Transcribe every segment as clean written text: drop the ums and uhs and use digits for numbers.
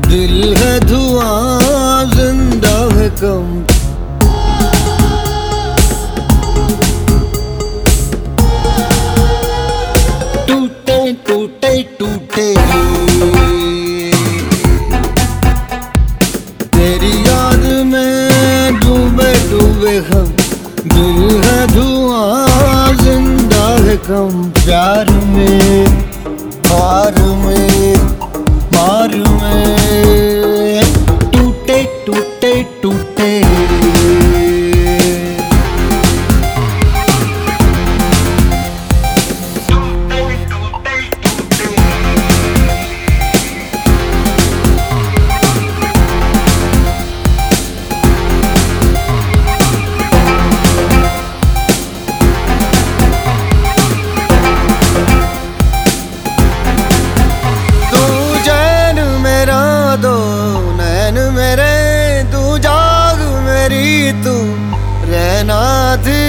दिल है धुआं जिंदा है कम। टूटे टूटे टूटे तेरी याद में डूबे डूबे हम। दिल है धुआं जिंदा है कम। प्यार में हार में मार में टूटे टूटे टूटे। तू रहना थी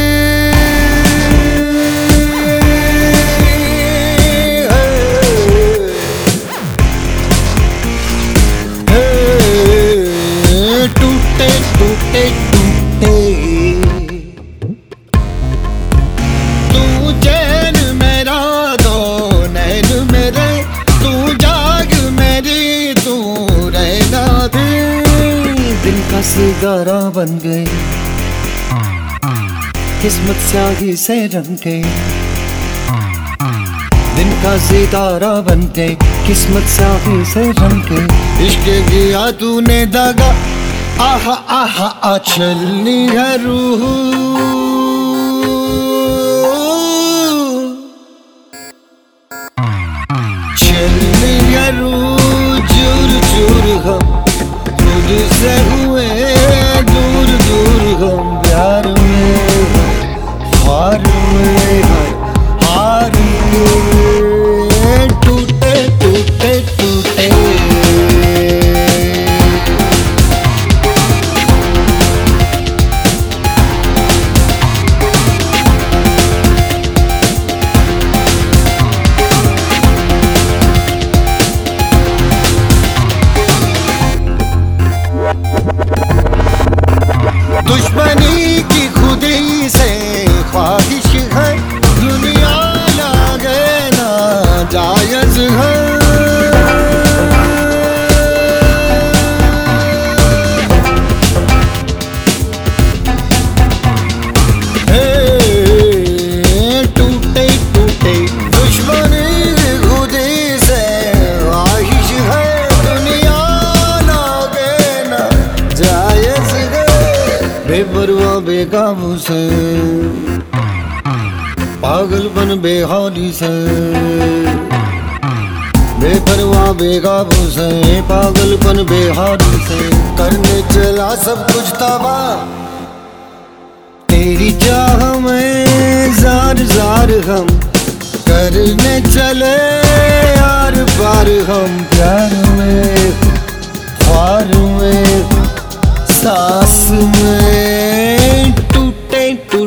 टूटे टूटे टूटे। तू चैन मेरा दो नैन मेरे। तू जाग मेरी तू रहना थी। दिन का सितारा बन गए किस्मत स्याही से रंग गए। दिन का सितारा बन गए किस्मत स्याही से रंग गए। इश्क किया तूने दागा आहा आहा आ चलनी है रूह। चलनी है रूह चूर चूर हम। खुद से हुए दूर दूर हम। प्यार में हार में हार में टूटे टूटे टूटे। दुश्मनी की खुदी से ख्वाहिश है। दुनिया लागे ना जायज है। टूटे टूटे दुश्मनी की खुदी से ख्वाहिश है। दुनिया लागे ना जायज है। बेपरवाह बेकाबू से पागलपन बेहाली से। बेपरवाह बेकाबू से पागलपन बेहाली से। करने चला सब कुछ तबाह तेरी चाह में जार जार हम। करने चले यार पार हम। प्यार में ख्वार में सांस में टूटे टूटे।